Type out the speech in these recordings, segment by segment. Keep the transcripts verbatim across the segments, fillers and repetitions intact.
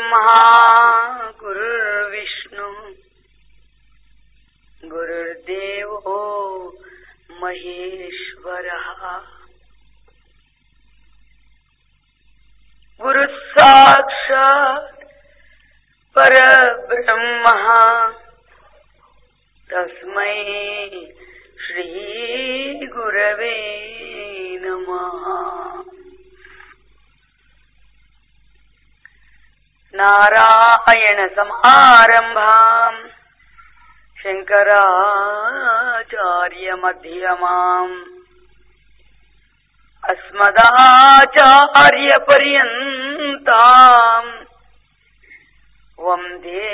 ब्रह्मा गुरुर्विष्णु गुरुर्देवो महेश्वरः गुरुः साक्षात् परब्रह्म तस्मै श्री गुरवे नमः। नारायण समारंभाम् शंकराचार्य मध्यमाम् अस्मदाचार्य पर्यन्ताम् वंदे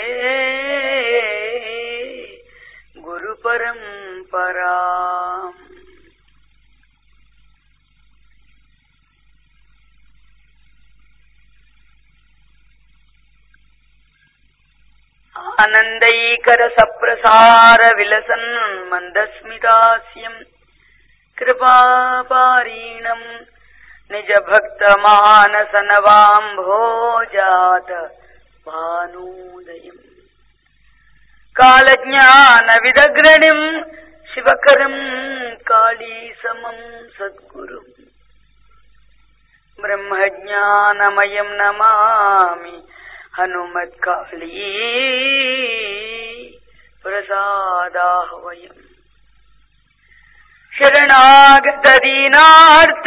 गुरु परंपराम्। आनंदैकर सप्रसार विलसन् मंदस्मितास्यम् कृपापारीणम् निज भक्त मानस नवाम्भोजात भानूदयम् कालज्ञान विदग्रणिम् शिवकरम् कालीसमम् सद्गुरुम् ब्रह्मज्ञानमयम् नमामि हनुमत्काली प्रसादाह्वयम्। शरणागत दीनार्थ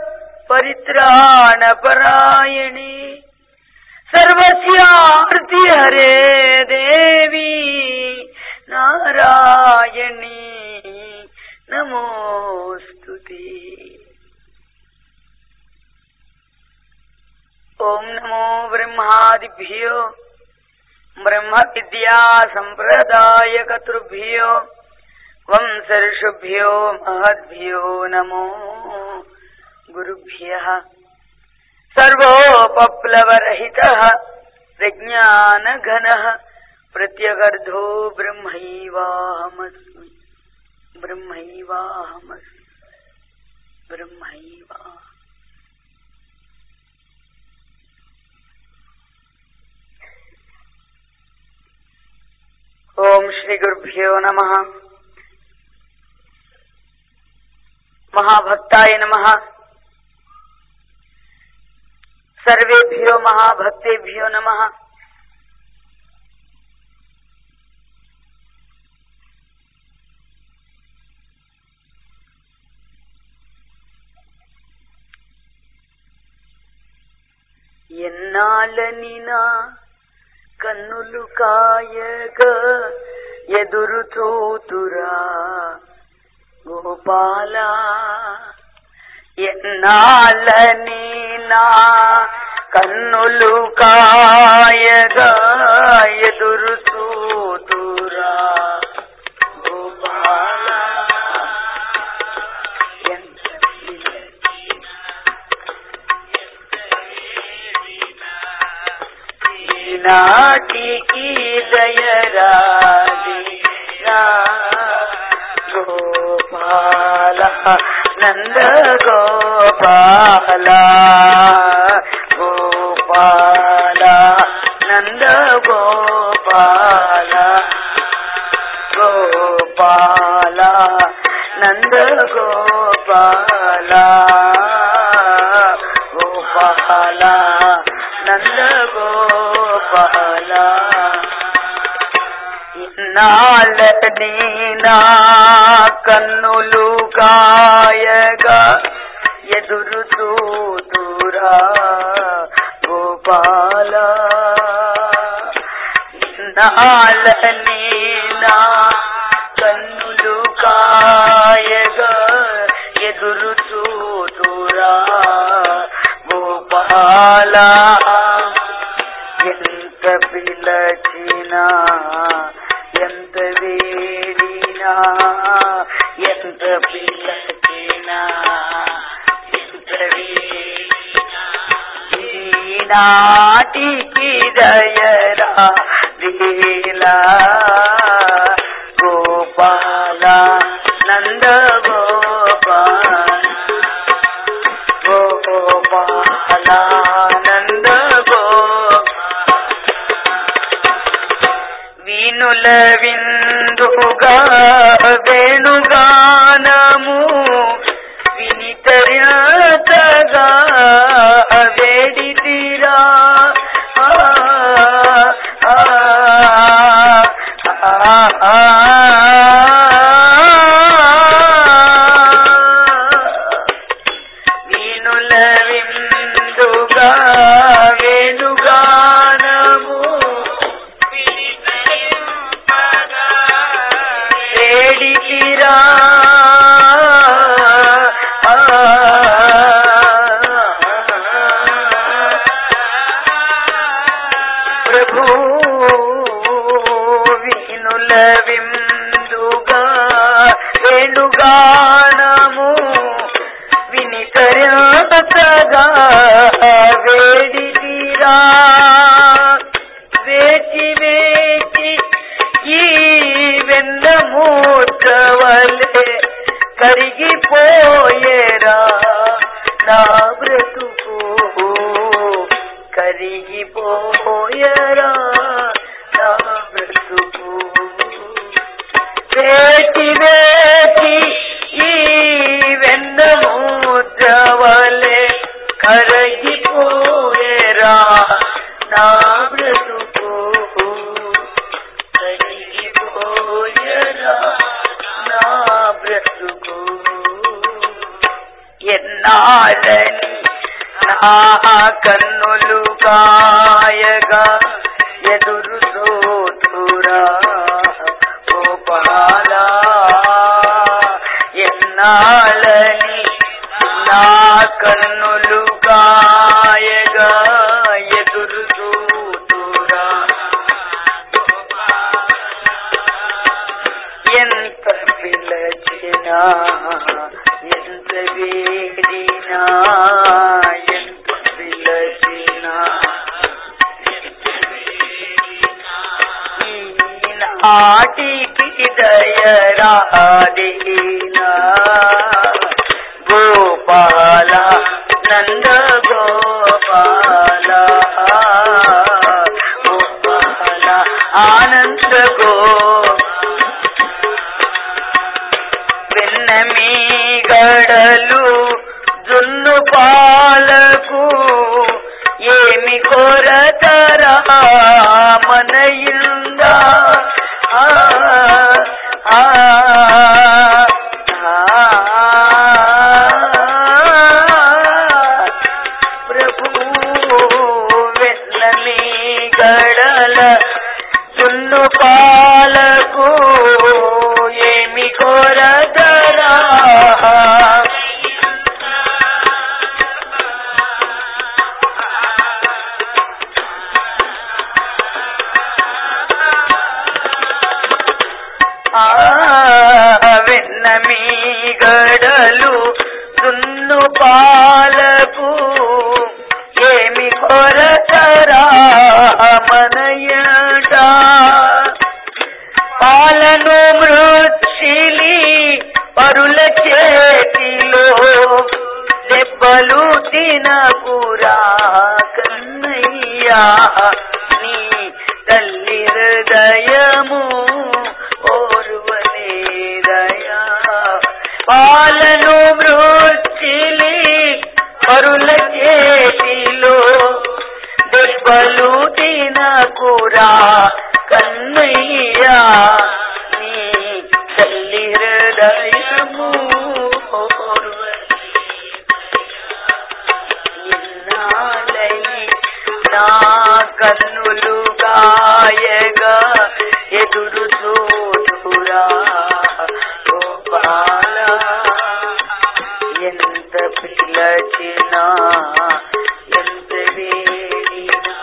परित्राणपरायणे सर्वस्यार्ति हरे देवी नारायणी नमोस्तुते। ओम नमो ब्रह्मादिभ्यो ब्रह्म विद्या संप्रदायकर्तृभ्यो वंशर्षुभ्यो महद्भ्यो नमो गुरुभ्यः। सर्वोपप्लवरहितः विज्ञानघनः प्रत्यगर्धो ब्रह्मैवाहमस्मि ब्रह्मैवाहमस्मि ब्रह्मैवाहम्। ओम श्री गुरुभ्यो नमः। महाभक्ताय नमः। सर्वेभ्यो महाभक्तेभ्यो नमः। ఎన్నాళ్ళని నా కన్నులు కాయగా ఎదురు చూతురా గోపాల ఎన్నాళ్ళని నా కన్నులు కాయగా ఎదురు చూతురా గోపాల నాటికి దయరాదినా గోపాల నంద గోపాల గోపాల నంద గోపాల గోపాల నంద గోపాల గోపాల నంద గోపాల ఇన్నాళ్ళని నా కన్నులు కాయగా ఎదురు చూతురా గోపాల ఇన్నాళ్ళని నా కన్నులు కాయగా ఎదురు చూతురా గోపాల ఎంత పిలచినా ఎంత వేడినా ఎంత పిలచినా ఎంత వేడినా ఈనాటికి దయరా లీలా గోపాల నంద గోపాల గోపాల నంద గోపాల విందుగా వేణుగానము వినితర్యతగా వేడితిరా వీణుల విందుగా వేణుగానము వేడితిరా ప్రభు వీణుల విందుగా వేణుగానము వినితర్యతగా వేడితిరా వేచి వేచి ఈ వెన్నమూర్చవలే కరిగిపోయేరా నా బ్రతుకు కరిగిపోయేరా నా బ్రతుకు వేచి వేచి ఈ వెన్నమూర్చవలే కరిగిపోయేరా నా బ్రతుకు కరిగిపోయేరా నా బ్రతుకు ఎన్నాళ్ళని నా కన్నులు కాయగా ఎదురు చూతురా గోపాల ఎన్నాళ్ళని నా కన్నులు కాయగా ఎదురు చూతురా ఎంత పిలచినా ఎంత వేడినా ఎంత పిలచినా ఈనాటికి దయరాదేనా గోపాల నంద గోపాల గోపాల ఆనంద గో వెన్నమీ గడలు జున్ను పాలకు ఏమి కొరతరా మనయిందా ప్రభు వెన్నమీ గడల జున్ను పాలకు ఏమి కొరతరా వెన్నమీ గడలు దున్ను పాలకు ఏమి కొరతరా మనయట పాలను మృత్సిలి పరుల చేతిలో దెబ్బలు తినకురా కన్నయ్యా నీ తల్లి హృదయము ఓర్వలేదయా పాలను మృత్సిలి పరుల చేతిలో దెబ్బలు తినకురా కన్నయ్యా నీ తల్లి హృదయము ఎన్నాళ్ళని నా కన్నులు కాయగా ఎదురు చూతురా గోపాల ఎంత పిలచినా ఎంత వేడినా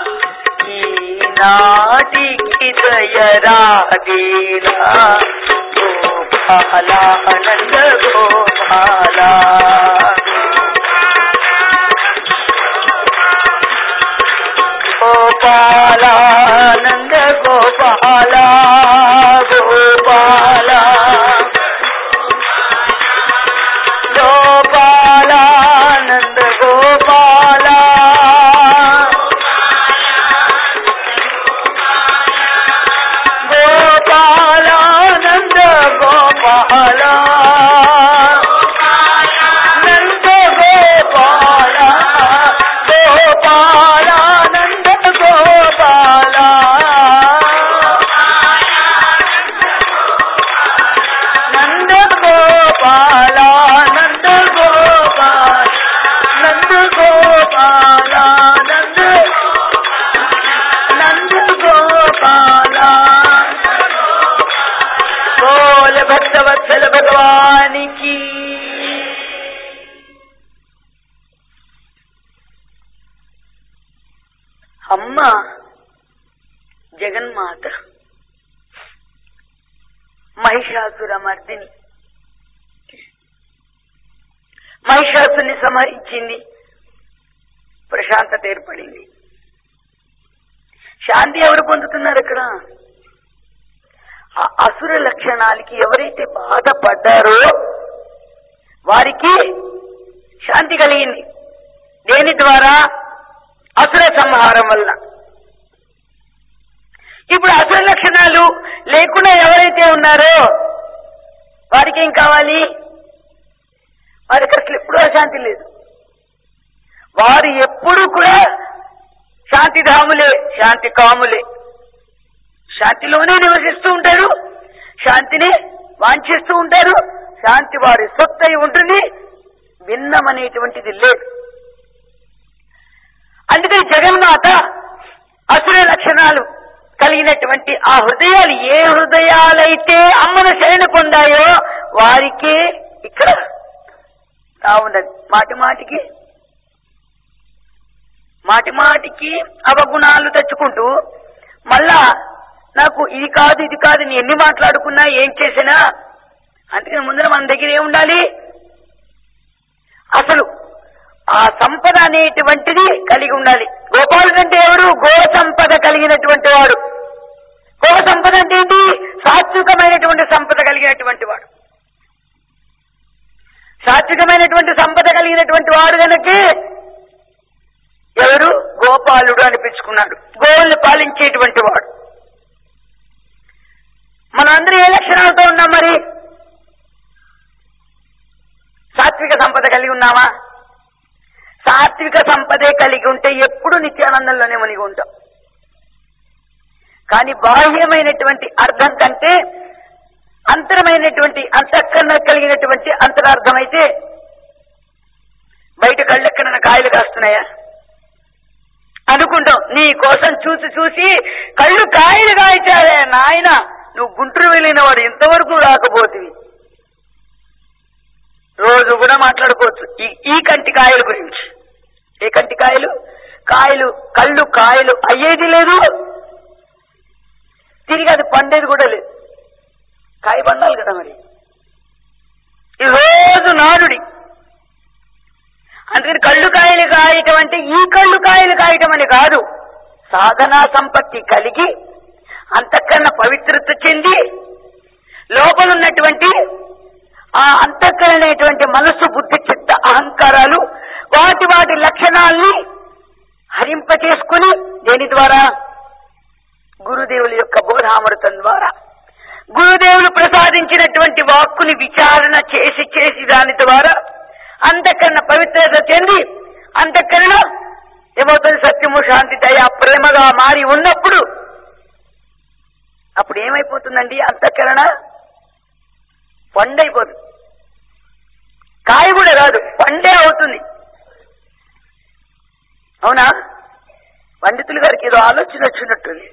ఈనాటికి దయరాదేలా గోపాల నంద గోపాల గోపాల నంద గోపాల గోపాల గోపాల నంద గోపాల గోపాల బోల భక్తవత్సల భగవానికి. అమ్మ జగన్మాత మహిషాసుర మర్దిని, మహిషాసుని సంహరించింది. ప్రశాంతత ఏర్పడింది. శాంతి ఎవరు పొందుతున్నారు ఇక్కడ? ఆ అసుర లక్షణాలకి ఎవరైతే బాధపడ్డారో వారికి శాంతి కలిగింది. దేని ద్వారా? అసుర సంహారం వల్ల. ఇప్పుడు అసుర లక్షణాలు లేకుండా ఎవరైతే ఉన్నారో వారికి ఏం కావాలి? వారికి అసలు ఎప్పుడూ అశాంతి లేదు. వారు ఎప్పుడు కూడా శాంతిధాములే, శాంతి కాములే. శాంతిలోనే నివసిస్తూ ఉంటారు, శాంతిని వాంఛిస్తూ ఉంటారు. శాంతి వారి సొత్తై ఉంటుంది, భిన్నమనేటువంటిది లేదు. అందుకని జగన్మాత అసుర లక్షణాలు కలిగినటువంటి ఆ హృదయాలు, ఏ హృదయాలైతే అమ్మను శరణ పొందాయో వారికే ఇక్కడ తావున్నది. మాటి మాటికి మాటి మాటికి అవగుణాలు తెచ్చుకుంటూ మళ్ళా నాకు ఇది కాదు ఇది కాదు నీ ఎన్ని మాట్లాడుకున్నా ఏం చేసినా, అందుకని ముందర మన దగ్గర ఏముండాలి? అసలు ఆ సంపద అనేటువంటిది కలిగి ఉండాలి. గోపాలుడు అంటే ఎవరు? గో సంపద కలిగినటువంటి వాడు. గో సంపద అంటే ఏంటి? సాత్వికమైనటువంటి సంపద కలిగినటువంటి వాడు. సాత్వికమైనటువంటి సంపద కలిగినటువంటి వాడు కనుకే ఎవరు? గోపాలుడు అనిపించుకున్నాడు. గోవుల్ని పాలించేటువంటి వాడు. మనం అందరూ ఏ లక్షణాలతో ఉన్నాం మరి? సాత్విక సంపద కలిగి ఉన్నామా? సాత్విక సంపదే కలిగి ఉంటే ఎప్పుడు నిత్యానందంలోనే మునిగి ఉంటాం. కానీ బాహ్యమైనటువంటి అర్థం కంటే అంతరమైనటువంటి అంతఃకరణ కలిగినటువంటి అంతరార్థం అయితే బయట కళ్ళెక్కడైనా కాయలు కాస్తున్నాయా అనుకుంటాం. నీ కోసం చూసి చూసి కళ్ళు కాయలు కాయిచారే నాయన, నువ్వు గుంటూరు వెళ్ళిన వాడు ఇంతవరకు రాకపోతుంది. రోజు కూడా మాట్లాడుకోవచ్చు ఈ ఈ కంటి కాయల గురించి. ఏ కంటి కాయలు? కాయలు కళ్ళు కాయలు అయ్యేది లేదు, తిరిగి అది పండేది కూడా లేదు. కాయ పండాలి కదా మరి. ఈ రోజు నాడుడి. అందుకని కళ్ళు కాయలు కాయటం అంటే ఈ కళ్ళు కాయలు కాయటం అని కాదు. సాధనా సంపత్తి కలిగి అంతఃకరణ పవిత్రత చెంది లోపల ఉన్నటువంటి ఆ అంతఃకరణటువంటి మనస్సు, బుద్ధి, చిత్త, అహంకారాలు వాటి వాటి లక్షణాల్ని హరింపచేసుకుని దేని ద్వారా? గురుదేవుల యొక్క బోధామృతం ద్వారా. గురుదేవులు ప్రసాదించినటువంటి వాక్కుని విచారణ చేసి చేసి దాని ద్వారా అంతఃకరణ పవిత్రత చెంది అంతఃకరణ ఏమవుతుంది? సత్యము, శాంతి, దయ, ప్రేమగా మారి ఉన్నప్పుడు అప్పుడు ఏమైపోతుందండి? అంతఃకరణ పండైపోతుంది. కాయ కూడా రాదు, పండే అవుతుంది. అవునా? పండితులు గారికి ఏదో ఆలోచన వచ్చినట్టుంది.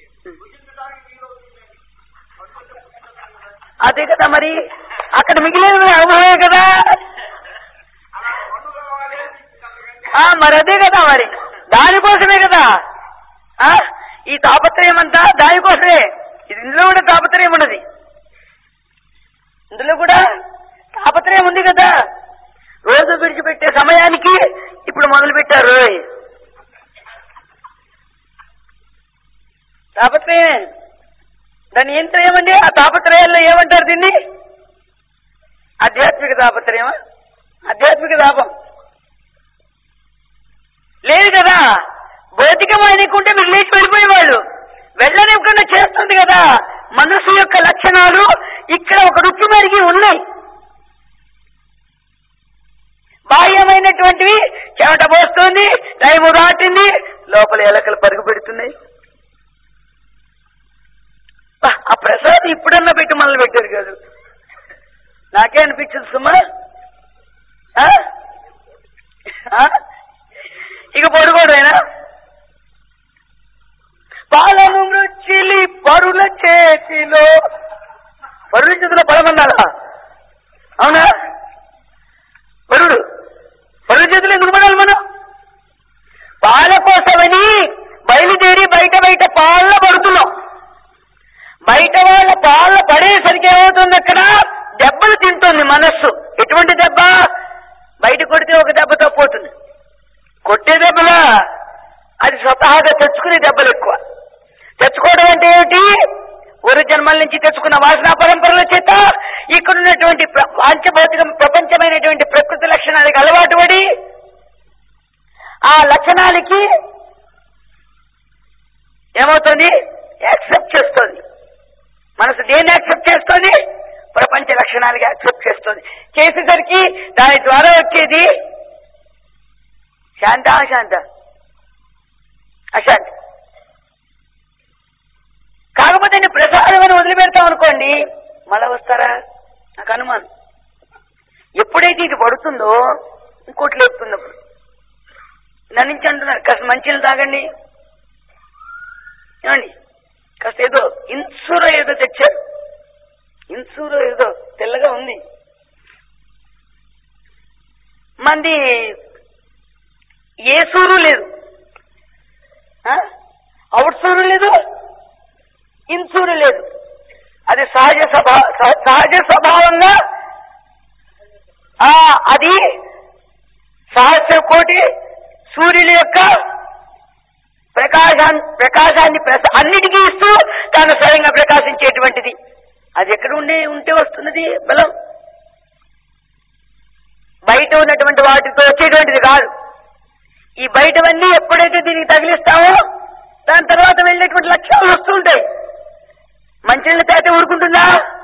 అదే కదా మరి, అక్కడ మిగిలిన అనుభవమే కదా. మరి అదే కదా మరి, దానికోసమే కదా ఈ తాపత్రయం అంతా, దానికోసమే. ఇది ఇందులో కూడా తాపత్రయం ఉన్నది, ఇందులో కూడా తాపత్రయం ఉంది కదా. రోజు విడిచిపెట్టే సమయానికి ఇప్పుడు మొదలు పెట్టారు తాపత్రయం. దాన్ని ఏం త్రయమండి? ఆ తాపత్రయాల్లో ఏమంటారు దీన్ని? ఆధ్యాత్మిక తాపత్రయమా? ఆధ్యాత్మిక తాపం లేదు కదా. భౌతికం అనుకుంటే మీరు లేచి వెళ్ళిపోయేవాళ్ళు. వెళ్ళనివ్వకుండా చేస్తుంది కదా. మనసు యొక్క లక్షణాలు ఇక్కడ ఒక రుచి మరిగి ఉన్నాయి. బాహ్యమైనటువంటివి చెమట పోస్తుంది, టైము దాటింది, లోపల ఎలకలు పరుగు పెడుతున్నాయి. ఆ ప్రసాద్ ఇప్పుడన్నా పెట్టి మనల్ని పెట్టారు కాదు. నాకే అనిపించదు సుమా. ఇక పడుకోడైనా పాలను మృచ్చిలి పరుల చేతిలో, పరుల చేతిలో పడమన్నారా? అవునా? వరుడు వరుడు చేతులు ఎందుకు పడాలి మనం? పాల కోసమని బయలుదేరి బయట బయట పాళ్ళ పడుతున్నాం. బయట వాళ్ళ పాళ్ళ పడేసరికి ఏమవుతుంది? అక్కడ దెబ్బలు తింటుంది మనస్సు. ఎటువంటి దెబ్బ? బయట కొడితే ఒక దెబ్బతో పోతుంది. కొట్టే దెబ్బలా? అది స్వతహాగా తెచ్చుకునే దెబ్బలు ఎక్కువ. తెచ్చుకోవడం అంటే ఏమిటి? ఒక జన్మల నుంచి తెచ్చుకున్న వాసనా పరంపరల చేత ఇక్కడ ఉన్నటువంటి పాంచభౌతిక ప్రపంచమైనటువంటి ప్రకృతి లక్షణాలకు అలవాటు పడి ఆ లక్షణాలకి ఏమవుతుంది? యాక్సెప్ట్ చేస్తుంది మనసు. దేన్ని యాక్సెప్ట్ చేస్తుంది? ప్రపంచ లక్షణాలకి యాక్సెప్ట్ చేస్తుంది. చేసేసరికి దాని ద్వారా వచ్చేది శాంత అశాంత అశాంతి. కాకపోతే నేను ప్రసాదం అని వదిలిపెడతాం అనుకోండి, మళ్ళా వస్తారా? నాకు అనుమానం. ఎప్పుడైతే ఇది పడుతుందో ఇంకోటి లేపుతున్నప్పుడు నన్ను నుంచి అంటున్నారు కాస్త మంచిలు తాగండి ఏమండి, కాస్త ఏదో ఇన్సూరో ఏదో తెచ్చారు. ఇన్సూరో ఏదో తెల్లగా ఉంది. మంది ఏ సూరు లేదు, అవుట్ సూరు లేదు, ఇన్సూరు లేదు. అది సహజ స్వభా సహజ స్వభావంగా అది సహస్ర కోటి సూర్యుని యొక్క ప్రకాశాన్ని ప్రకాశాన్ని అన్నిటికీ ఇస్తూ తాను స్వయంగా ప్రకాశించేటువంటిది. అది ఎక్కడ ఉండే ఉంటే వస్తున్నది బలం. బయట ఉన్నటువంటి వాటితో వచ్చేటువంటిది కాదు. ఈ బయటవన్నీ ఎప్పుడైతే దీనికి తగిలిస్తామో దాని తర్వాత వెళ్ళేటువంటి లక్ష్యాలు వస్తుంటాయి. మంచినీళ్ళ తాగితే ఊరుకుంటుందా?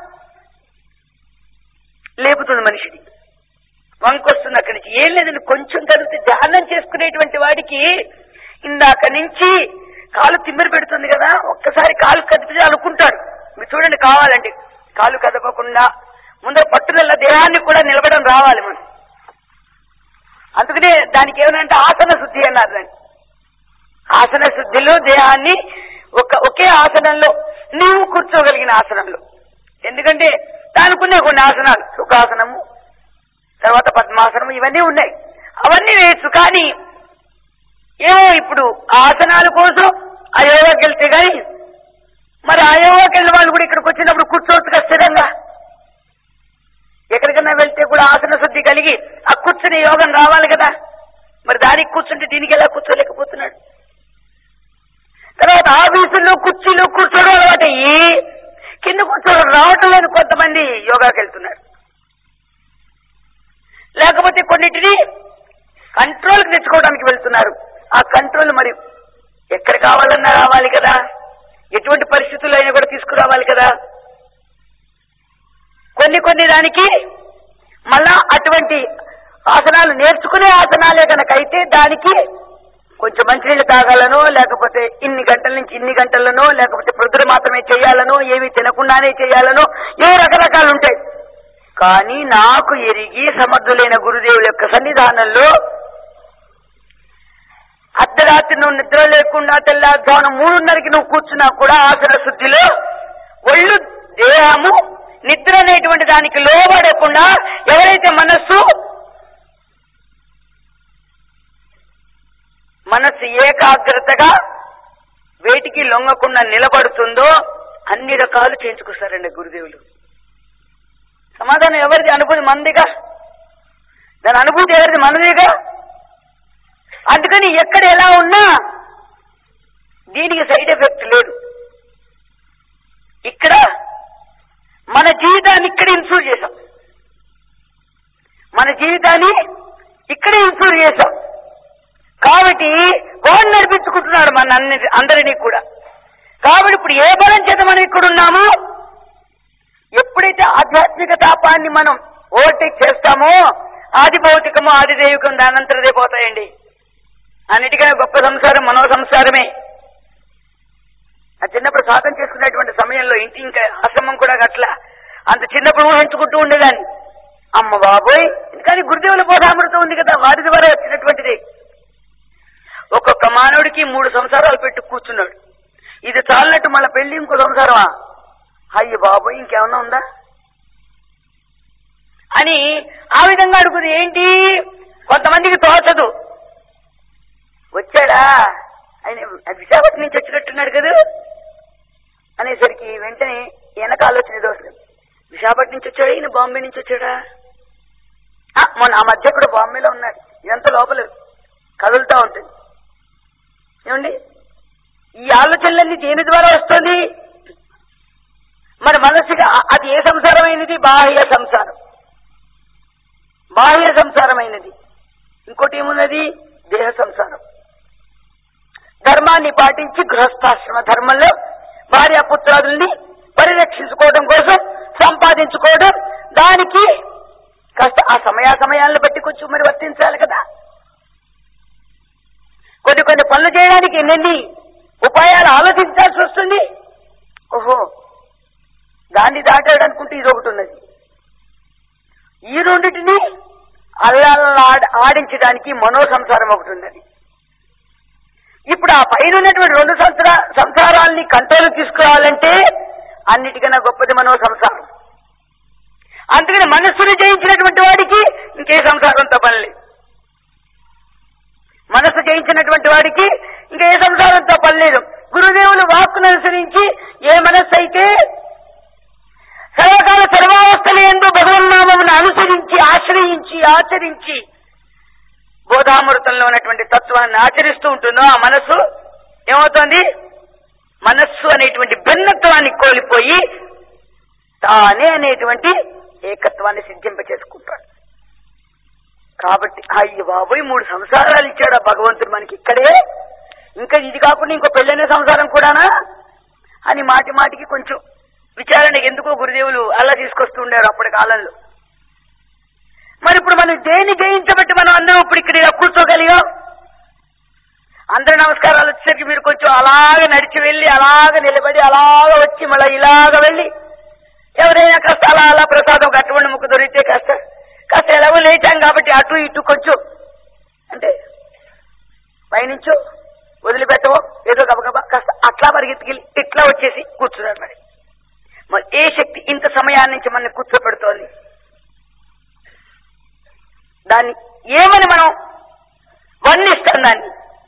లేపుతుంది మనిషిని, వంకొస్తుంది అక్కడి నుంచి. ఏం లేదండి, కొంచెం కలిసి ధ్యానం చేసుకునేటువంటి వాడికి ఇందాక నుంచి కాలు తిమ్మిరి పెడుతుంది కదా, ఒక్కసారి కాలు కదిపితే అనుకుంటాడు. మీరు చూడండి, కావాలండి కాలు కదపకుండా ముందర పట్టుదల దేహాన్ని కూడా నిలబడం రావాలి మనం. అందుకనే దానికి ఏమనంటే ఆసన శుద్ధి అన్నారు. దాన్ని ఆసన శుద్ధిలో దేహాన్ని ఒక ఒకే ఆసనంలో నీవు కూర్చోగలిగిన ఆసనంలో. ఎందుకంటే దానికునే కొన్ని ఆసనాలు, సుఖాసనము, తర్వాత పద్మాసనము, ఇవన్నీ ఉన్నాయి. అవన్నీ వేయచ్చు. కానీ ఏమో ఇప్పుడు ఆసనాల కోసం ఆ యోగాకి వెళ్తే కానీ, మరి ఆ యోగాకి వెళ్ళిన వాళ్ళు కూడా ఇక్కడికి వచ్చినప్పుడు కూర్చోవచ్చు స్థిరంగా. ఎక్కడికన్నా వెళ్తే కూడా ఆసన శుద్ధి కలిగి ఆ కూర్చుని యోగం రావాలి కదా. మరి దానికి కూర్చుంటే దీనికి ఎలా కూర్చోలేకపోతున్నాడు? తర్వాత ఆఫీసుల్లో కుర్చీలో కూర్చోవడం అలవాటు అయ్యి కింద కూర్చోవడం రావటం లేదు. కొంతమంది యోగాకి వెళ్తున్నారు. లేకపోతే కొన్నిటిని కంట్రోల్కి తెచ్చుకోవడానికి వెళ్తున్నారు. ఆ కంట్రోల్ మరి ఎక్కడ కావాలన్నా రావాలి కదా, ఎటువంటి పరిస్థితుల్లో అయినా కూడా తీసుకురావాలి కదా. కొన్ని కొన్ని దానికి మళ్ళా అటువంటి ఆసనాలు నేర్చుకునే ఆసనాలే కనుకైతే దానికి కొంచెం మంచినీళ్ళు తాగాలనో, లేకపోతే ఇన్ని గంటల నుంచి ఇన్ని గంటలనో, లేకపోతే ప్రొద్దున మాత్రమే చేయాలనో, ఏమీ తినకుండానే చేయాలనో, ఏవో రకరకాలు ఉంటాయి. కానీ నాకు ఎరిగి సమర్థులైన గురుదేవుల యొక్క సన్నిధానంలో అర్ధరాత్రి నువ్వు నిద్ర లేకుండా తెల్లారుజామున మూడున్నరకి నువ్వు కూర్చున్నా కూడా ఆసన శుద్ధిలో ఒళ్ళు దేహము నిద్ర అనేటువంటి దానికి లోబడకుండా ఎవరైతే మనస్సు మనస్సు ఏకాగ్రతగా వేటికి లొంగకుండా నిలబడుతుందో అన్ని రకాలు చేయించుకొస్తారండి గురుదేవులు. సమాధానం ఎవరిది? అనుభూతి మనదిగా. దాని అనుభూతి ఎవరిది? మనదేగా. అందుకని ఎక్కడ ఎలా ఉన్నా దీనికి సైడ్ ఎఫెక్ట్ లేదు. ఇక్కడ మన జీవితాన్ని ఇక్కడ ఇన్సూర్ చేశాం, మన జీవితాన్ని ఇక్కడే ఇన్సూర్ చేశాం. కాబట్టి వాడు నడిపించుకుంటున్నాడు మన అన్ని అందరినీ కూడా. కాబట్టి ఇప్పుడు ఏ బలం చేత మనం ఇక్కడ ఉన్నామో, ఎప్పుడైతే ఆధ్యాత్మిక తాపాన్ని మనం ఓవర్టేక్ చేస్తామో ఆది భౌతికము ఆది దైవికం దానంతరదే పోతాయండి. అన్నిటికన్నా గొప్ప సంసారం మనో సంసారమే. ఆ చిన్నప్పుడు సాధన చేసుకునేటువంటి సమయంలో ఇంటి ఇంకా ఆశ్రమం కూడా అట్లా అంత చిన్నప్పుడు ఊహించుకుంటూ ఉండేదాన్ని. అమ్మ బాబోయ్, కానీ గురుదేవుల బోధామృతం ఉంది కదా, వారి ద్వారా వచ్చినటువంటిది. ఒక్కొక్క మానవుడికి మూడు సంసారాలు పెట్టి కూర్చున్నాడు. ఇది చాలినట్టు మన పెళ్లి ఇంకో సంసారమా? అయ్యి బాబోయ్, ఇంకేమన్నా ఉందా? అని ఆ విధంగా అడుగుది. ఏంటి కొంతమందికి తోచదు. వచ్చాడా ఆయన విశాఖపట్నం నుంచి వచ్చినట్టున్నాడు కదా అనేసరికి వెంటనే వెనక ఆలోచన ఏదో వస్తుంది. విశాఖపట్నం నుంచి వచ్చాడా, ఈయన బాంబే నుంచి వచ్చాడా, మొన్న ఆ మధ్య కూడా బాంబేలో ఉన్నాడు. ఇదంతా లోపల కదులుతూ ఉంటుంది. ఏమండి ఈ ఆలోచనలన్నీ దేని ద్వారా వస్తుంది? మన మనసుగా అది ఏ సంసారమైనది? బాహ్య సంసారం. బాహ్య సంసారమైనది. ఇంకోటి ఏమున్నది? దేహ సంసారం. ధర్మాన్ని పాటించి గృహస్థాశ్రమ ధర్మంలో భార్యాపుత్రాదుల్ని పరిరక్షించుకోవడం కోసం సంపాదించుకోవడం, దానికి కాస్త ఆ సమయా సమయాలను బట్టి కొంచెం మరి వర్తించాలి కదా. కొన్ని కొన్ని పనులు చేయడానికి ఎన్నెన్ని ఉపాయాలు ఆలోచించాల్సి వస్తుంది. ఓహో దాన్ని దాటాడు అనుకుంటే ఇది ఒకటి ఉన్నది. ఈ రెండింటినీ అల్లాల్లా ఆడించడానికి మనో సంసారం ఒకటి ఉన్నది. ఇప్పుడు ఆ పైన ఉన్నటువంటి రెండు సంవత్సర సంసారాల్ని కంట్రోల్ తీసుకురావాలంటే అన్నిటికన్నా గొప్పది మనో సంసారం. అందుకని మనస్సును జయించినటువంటి వాడికి ఇంకే సంసారంతో పని లేదు. మనస్సు జయించినటువంటి వాడికి ఇంకా ఏ సంసారంతో పని లేదు. గురుదేవులు వాక్కును అనుసరించి ఏ మనస్సు అయితే సర్వకాల సర్వావస్థలందు భగవన్నామమును అనుసరించి ఆశ్రయించి ఆచరించి బోధామృతంలో ఉన్నటువంటి తత్వాన్ని ఆచరిస్తూ ఉంటుందో ఆ మనస్సు ఏమవుతోంది? మనస్సు అనేటువంటి భిన్నత్వాన్ని కోల్పోయి తానే అనేటువంటి ఏకత్వాన్ని సిద్ధింప చేసుకుంటాడు. కాబట్టి అయ్య బాబోయ్ మూడు సంసారాలు ఇచ్చాడు భగవంతుడు మనకి ఇక్కడే, ఇంకా ఇది కాకుండా ఇంకో పెళ్ళైన సంసారం కూడానా అని మాటి మాటికి కొంచెం విచారణ ఎందుకో గురుదేవులు అలా తీసుకొస్తూ ఉండారు అప్పటి కాలంలో. మరి ఇప్పుడు మనం దేన్ని జయించబట్టి మనం అందరం ఇప్పుడు ఇక్కడ ఇలా కూర్చోగలిగాం? అందరూ నమస్కారాలు వచ్చేసరికి మీరు కొంచెం అలాగే నడిచి వెళ్ళి అలాగ నిలబడి అలాగ వచ్చి మళ్ళీ ఇలాగ వెళ్ళి ఎవరైనా కాస్త అలా అలా ప్రసాదం కట్టుబడి ముక్కు దొరికితే కాస్త కాస్త ఎలాగో లేచాం కాబట్టి అటు ఇటు కొంచెం అంటే పైనుంచో వదిలిపెట్టవో ఏదో గబగబా కాస్త అట్లా పరిగెత్తుకెళ్ళి ఇట్లా వచ్చేసి కూర్చున్నారు. మరి మరి ఏ శక్తి ఇంత సమయాన్ని నుంచి మనల్ని కూర్చోపెడుతోంది? దాన్ని ఏమని మనం వర్ణిస్తాం? దాన్ని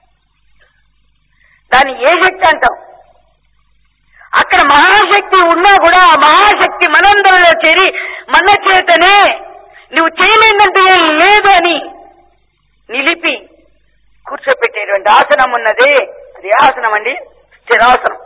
దాన్ని ఏ శక్తి అంటాం? అక్కడ మహాశక్తి ఉన్నా కూడా ఆ మహాశక్తి మనందరిలో చేరి మన చేతనే నువ్వు చేయలేదంటే ఏం లేదు అని నిలిపి కూర్చోపెట్టేటువంటి ఆసనం ఉన్నదే అది ఆసనం అండి, స్థిరాసనం.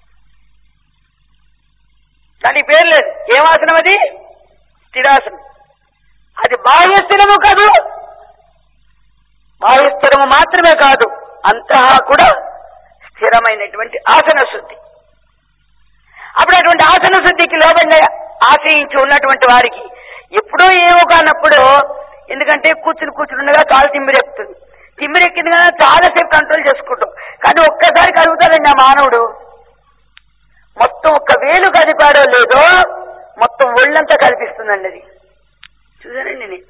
దానికి పేరు లేదు. ఏమాసనం అది? స్థిరాసనం. అది బాహ్యస్థిరము కాదు, బాహ్యస్థిరము మాత్రమే కాదు, అంతహా కూడా స్థిరమైనటువంటి ఆసన శుద్ధి. అప్పుడు అటువంటి ఆసన శుద్ధికి లోబడి ఆశ్రయించి ఉన్నటువంటి వారికి ఎప్పుడో ఏమో కానప్పుడు, ఎందుకంటే కూర్చుని కూర్చుండగా కాలు తిమ్మిరెక్కుతుంది, తిమ్మిరెక్కింది కదా చాలాసేపు కంట్రోల్ చేసుకుంటాం. కానీ ఒక్కసారి కలుగుతాడండి ఆ మానవుడు, మొత్తం ఒక్క వేలు కదిపాడో లేదో మొత్తం ఒళ్ళంతా కనిపిస్తుందండి. అది చూసానండి నేను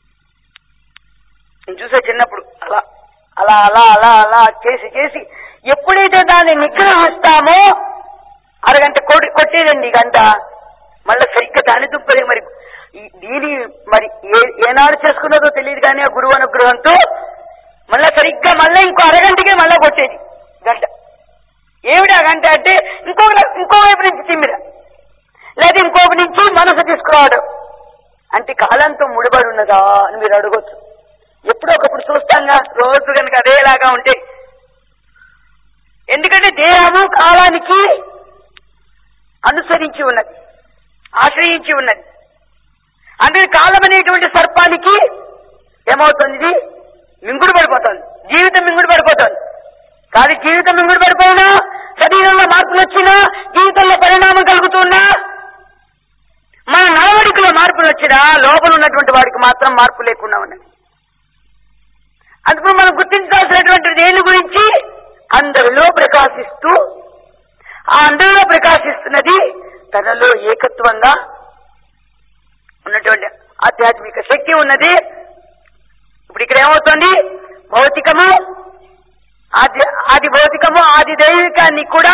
నేను చూసా చిన్నప్పుడు. అలా అలా అలా అలా అలా చేసి చేసి ఎప్పుడైతే దాన్ని నిగ్రహిస్తామో అరగంట కొట్టి కొట్టేదండి గంట, మళ్ళీ సరిగ్గా దాని దుప్పది. మరి దీని మరి ఏ ఏనాడు చేసుకున్నదో తెలియదు కానీ ఆ గురువు అనుగ్రహంతో మళ్ళా సరిగ్గా మళ్ళీ ఇంకో అరగంటకే మళ్ళా కొట్టేది గంట. ఏమిటా గంట అంటే ఇంకో ఇంకో వైపు నుంచి తిమ్మిర, లేదా ఇంకోటి నుంచి మనసు తీసుకురావడం. అంటే కాలంతో ముడిపడి ఉన్నదా అని మీరు అడగొచ్చు. ఎప్పుడో ఒకప్పుడు చూస్తాంగా రోజు కనుక అదేలాగా ఉంటే. ఎందుకంటే దేహము కాలానికి అనుసరించి ఉన్నది, ఆశ్రయించి ఉన్నది. అందుకే కాలం అనేటువంటి సర్పానికి ఏమవుతుంది? ఇది మింగుడు పడిపోతుంది, జీవితం మింగుడు పడిపోతుంది. కానీ జీవితం మింగుడు పడిపోయినా, శరీరంలో మార్పులు వచ్చినా, జీవితంలో పరిణామం కలుగుతున్నా, మన నడవడికలో మార్పులు వచ్చినా లోపల ఉన్నటువంటి వాడికి మాత్రం మార్పు లేకుండా ఉన్నది. అందుకు మనం గుర్తించాల్సినటువంటి దేని గురించి అందరిలో ప్రకాశిస్తూ, ఆ అందరిలో ప్రకాశిస్తున్నది తనలో ఏకత్వంగా ఉన్నటువంటి ఆధ్యాత్మిక శక్తి ఉన్నది. ఇప్పుడు ఇక్కడ ఏమవుతుంది? భౌతికము ఆది ఆది భౌతికము ఆది దైవికాన్ని కూడా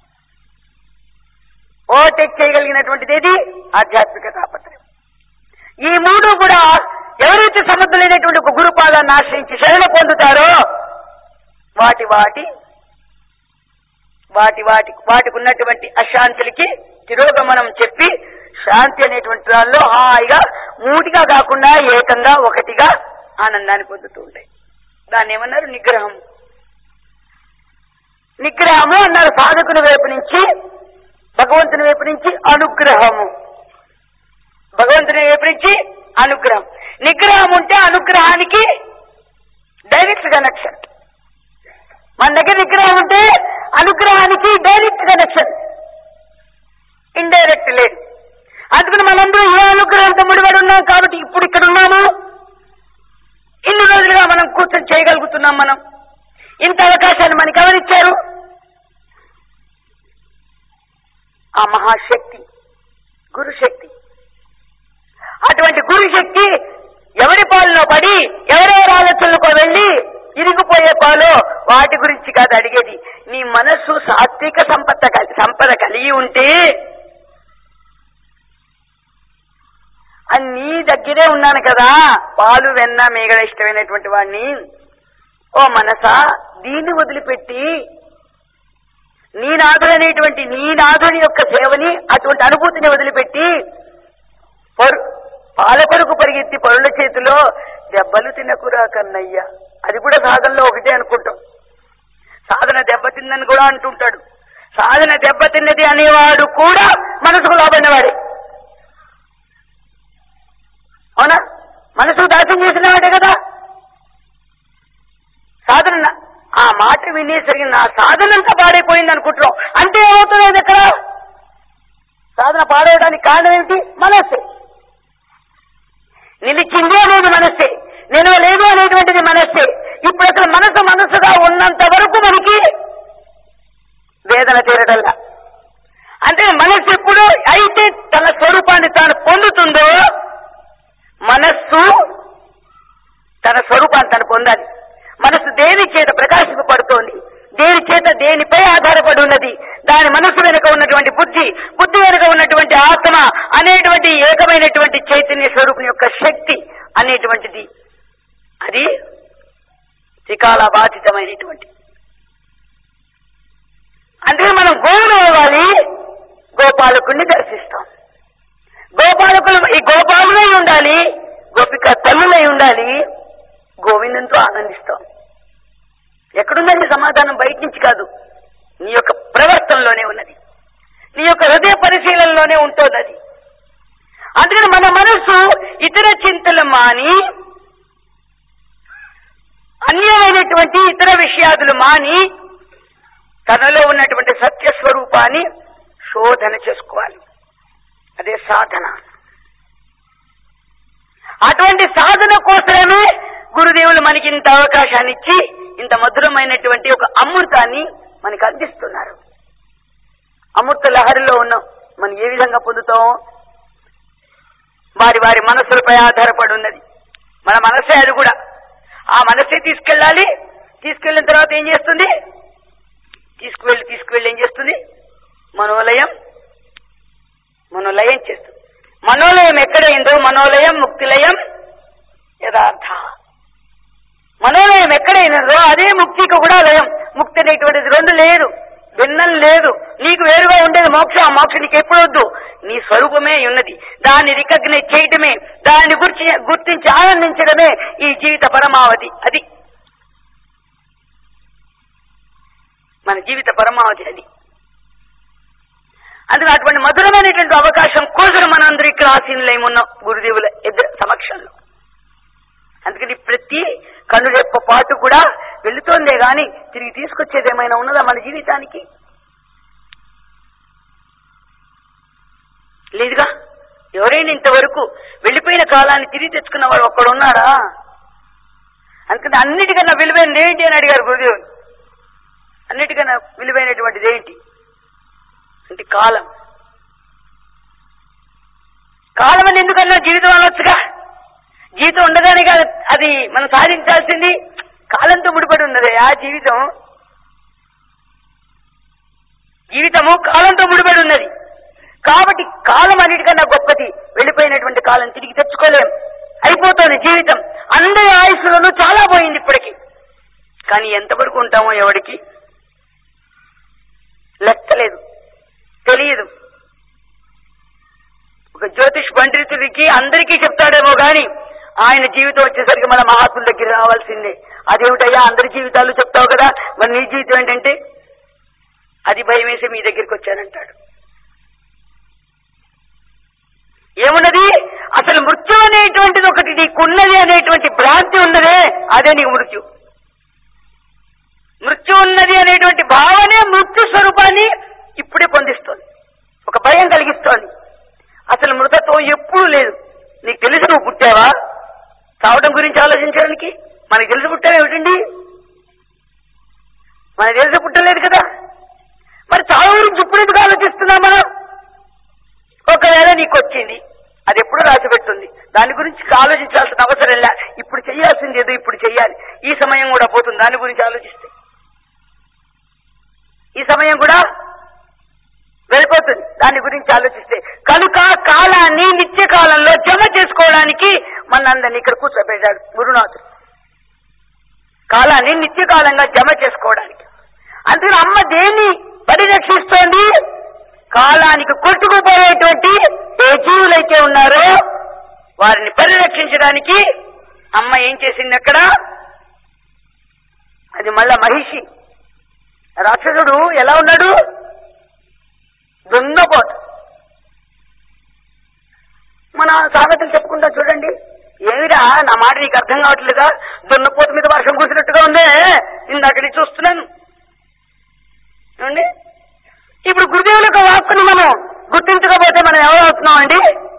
ఓవర్టేక్ చేయగలిగినటువంటిది ఏది? ఆధ్యాత్మిక తాపత్రయం. ఈ మూడు కూడా ఎవరైతే సమర్థులైనటువంటి ఒక గురుపాదాన్ని ఆశ్రయించి శరణ పొందుతారో వాటి వాటి వాటి వాటి వాటికి ఉన్నటువంటి అశాంతులకి తిరోగమనం చెప్పి శాంతి అనేటువంటి దానిలో హాయిగా మూటిగా కాకుండా ఏకంగా ఒకటిగా ఆనందాన్ని పొందుతూ ఉంటాయి. దాన్ని ఏమన్నారు? నిగ్రహం. నిగ్రహము అన్నారు సాధకుని వైపు నుంచి, భగవంతుని వైపు నుంచి అనుగ్రహము. భగవంతుని వైపు నుంచి అనుగ్రహం. నిగ్రహం ఉంటే అనుగ్రహానికి డైరెక్ట్ కనెక్షన్. మన దగ్గర నిగ్రహం ఉంటే అనుగ్రహానికి డైరెక్ట్ కనెక్షన్, ఇండైరెక్ట్ లేదు. అందుకని మనందరూ ఏ అనుగ్రహంతో ముడిపడి ఉన్నాం కాబట్టి ఇప్పుడు ఇక్కడ ఉన్నాము. ఇన్ని రోజులుగా మనం కూర్చొని చేయగలుగుతున్నాం. మనం ఇంత అవకాశాన్ని మనకి ఎవరిచ్చారు? ఆ మహాశక్తి గురుశక్తి. అటువంటి గురుశక్తి ఎవరి పాలలో పడి ఎవరెవరి ఆలోచనలకు వెళ్ళి ఇరిగిపోయే పాలో వాటి గురించి కాదు అడిగేది. నీ మనస్సు సాత్విక సంపద సంపద కలిగి ఉంటే నీ దగ్గరే ఉన్నాను కదా, పాలు వెన్న మేగడ ఇష్టమైనటువంటి వాడిని, ఓ మనసా దీన్ని వదిలిపెట్టి నీ నాథుడు అనేటువంటి నీ నాథుని యొక్క సేవని అటువంటి అనుభూతిని వదిలిపెట్టి పరు పాల కొరకు పరిగెత్తి పరుల చేతిలో దెబ్బలు తినకురా కన్నయ్య. అది కూడా సాధనలో ఒకటే అనుకుంటాం. సాధన దెబ్బతిందని కూడా అంటుంటాడు. సాధన దెబ్బతిన్నది అనేవాడు కూడా మనసుకు లాభమైనవాడే. అవునా? మనసుకు దాసం చేసిన వాడే కదా. సాధన ఆ మాట వినేసరికి నా సాధన అంతా పాడైపోయింది అనుకుంటున్నాం. అంటే ఏమవుతుంది ఎక్కడ? సాధన పాడవడానికి కారణం ఏంటి? మనస్సే. నిలిచింది అనేది మనస్సే, నిలవలేదు అనేటువంటిది మనస్సే. ఇప్పుడు అసలు మనసు మనసుగా ఉన్నంత వరకు మనకి వేదన తీరటల్లా. అంటే మనస్సు ఎప్పుడు అయితే తన స్వరూపాన్ని తాను పొందుతుందో, మనస్సు తన స్వరూపాన్ని తను పొందాలి. మనస్సు దేని చేత ప్రకాశింపబడుతోంది, దేని చేత దేనిపై ఆధారపడి ఉన్నది, దాని మనస్సు వెనుక ఉన్నటువంటి బుద్ధి, బుద్ధి వెనుక ఉన్నటువంటి ఆత్మ అనేటువంటి ఏకమైనటువంటి చైతన్య స్వరూపం యొక్క శక్తి అనేటువంటిది అది త్రికాల బాధితమైనటువంటి. అందుకే మనం గోవులు అవ్వాలి, గోపాలకుడిని దర్శిస్తాం. గోపాలకులు ఈ గోపాలులై ఉండాలి, గోపిక తల్లులై ఉండాలి, గోవిందంతో ఆనందిస్తాం. ఎక్కడున్నది సమాధానం? బయట నుంచి కాదు, నీ యొక్క ప్రవర్తనలోనే ఉన్నది, నీ యొక్క హృదయ పరిశీలనలోనే ఉంటుంది అది. అందుకని మన మనస్సు ఇతర చింతలు మాని, అన్యమైనటువంటి ఇతర విషయాదులు మాని తనలో ఉన్నటువంటి సత్యస్వరూపాన్ని శోధన చేసుకోవాలి. అదే సాధన. అటువంటి సాధన కోసమే గురుదేవులు మనకి ఇంత అవకాశాన్ని ఇచ్చి ఇంత మధురమైనటువంటి ఒక అమృతాన్ని మనకి అందిస్తున్నారు. అమృత లహరిలో ఉన్నాం. మనం ఏ విధంగా పొందుతాం? వారి వారి మనస్సులపై ఆధారపడి ఉన్నది. మన మనసే అది కూడా. ఆ మనసే తీసుకెళ్ళాలి. తీసుకెళ్ళిన తర్వాత ఏం చేస్తుంది? తీసుకువెళ్ళి తీసుకువెళ్ళి ఏం చేస్తుంది? మనోలయం మనోలయం చేస్తుంది. మనోలయం ఎక్కడైందో మనోలయం ముక్తిలయం యథార్థ. మనోలయం ఎక్కడైనదో అదే ముక్తికి కూడా లయం. ముక్తి అనేటువంటిది రెండు లేదు, భిన్నం లేదు. నీకు వేరుగా ఉండేది మోక్షం. ఆ మోక్షం నీకు ఎప్పుడు వద్దు, నీ స్వరూపమే ఉన్నది. దాన్ని రికగ్నైజ్ చేయటమే, దాన్ని గుర్చి గుర్తించి ఆనందించడమే ఈ జీవిత పరమావధి. అది మన జీవిత పరమావధి. అది అందుకే అటువంటి మధురమైనటువంటి అవకాశం కోసం మనందరూ ఇక్కడ ఆసీనులైమున్నాం గురుదేవుల ఇద్దరు సమక్షంలో. అందుకని ప్రతి కన్నురెప్ప పాటు కూడా వెళుతోందే గాని తిరిగి తీసుకొచ్చేది ఏమైనా ఉన్నదా మన జీవితానికి? లేదుగా. ఎవరైనా ఇంతవరకు వెళ్ళిపోయిన కాలాన్ని తిరిగి తెచ్చుకున్న వాడు ఒక్కడున్నాడా? అందుకని అన్నిటికన్నా విలువైనది ఏంటి అని అడిగారు గురుదేవుడు. అన్నిటికన్నా విలువైనటువంటిది ఏంటి అంటే కాలం. కాలం అని ఎందుకన్నా జీవితం అనొచ్చుగా. జీవితం ఉండగానే కాదు అది మనం సాధించాల్సింది. కాలంతో ముడిపడి ఉన్నది ఆ జీవితం. జీవితము కాలంతో ముడిపడి ఉన్నది కాబట్టి కాలం అన్నిటికన్నా గొప్పది. వెళ్ళిపోయినటువంటి కాలం తిరిగి తెచ్చుకోలేం, అయిపోతుంది జీవితం. అందరి ఆయుష్లోనూ చాలా పోయింది ఇప్పటికి. కానీ ఎంతవరకు ఉంటామో ఎవడికి లెక్కలేదు, తెలియదు. ఒక జ్యోతిష్ పండితుడికి అందరికీ చెప్తాడేమో గాని ఆయన జీవితం వచ్చేసరికి మన మహాత్ముల దగ్గర రావాల్సిందే. అదేమిటయ్యా అందరి జీవితాలు చెప్తావు కదా, మరి నీ జీవితం ఏంటంటే అది భయం వేసి మీ దగ్గరికి వచ్చానంటాడు. ఏమున్నది? అసలు మృత్యు అనేటువంటిది ఒకటి నీకున్నది అనేటువంటి భ్రాంతి ఉన్నదే, అదే నీకు మృత్యు. మృత్యు ఉన్నది అనేటువంటి భావనే మృత్యు స్వరూపాన్ని ఇప్పుడే పొందిస్తోంది, ఒక భయం కలిగిస్తోంది. అసలు మృతత్వం ఎప్పుడూ లేదు. నీకు తెలిసి నువ్వు పుట్టావా? చావడం గురించి ఆలోచించడానికి మనకి తెలిసి పుట్టావా ఏమిటండి? మనకు తెలిసి పుట్టలేదు కదా. మరి చావు గురించి ఇప్పుడు ఎందుకు ఆలోచిస్తున్నాం మనం? ఒకవేళ నీకు వచ్చింది, అది ఎప్పుడు రాసి పెట్టుంది, దాని గురించి ఆలోచించాల్సిన అవసరం లే. ఇప్పుడు చేయాల్సింది ఏదో ఇప్పుడు చెయ్యాలి. ఈ సమయం కూడా పోతుంది దాని గురించి ఆలోచిస్తే, ఈ సమయం కూడా వెళ్ళిపోతుంది దాని గురించి ఆలోచిస్తే. కనుక కాలాన్ని నిత్య కాలంలో జమ చేసుకోవడానికి మనందరినీ ఇక్కడ కూర్చోబెట్టాడు గురునాథుడు. కాలాన్ని నిత్యకాలంగా జమ చేసుకోవడానికి. అందుకని అమ్మ దేన్ని పరిరక్షిస్తోంది? కాలానికి కొట్టుకుపోయేటువంటి ఏ జీవులైతే ఉన్నారో వారిని పరిరక్షించడానికి అమ్మ ఏం చేసింది అక్కడ? అది మళ్ళా మహిషి. రాక్షసుడు ఎలా ఉన్నాడు? దున్నపోతు. మన సామెతలు చెప్పుకుంటా చూడండి. ఏమిరా నా మాట నీకు అర్థం కావట్లేదా? దున్నపోతు మీద వర్షం కురిసినట్టుగా ఉందే, ఇందాకని చూస్తున్నాను. ఏమండి, ఇప్పుడు గురుదేవుల యొక్క వాక్కుని మనం గుర్తించకపోతే మనం ఎవరు అవుతున్నాం అండి?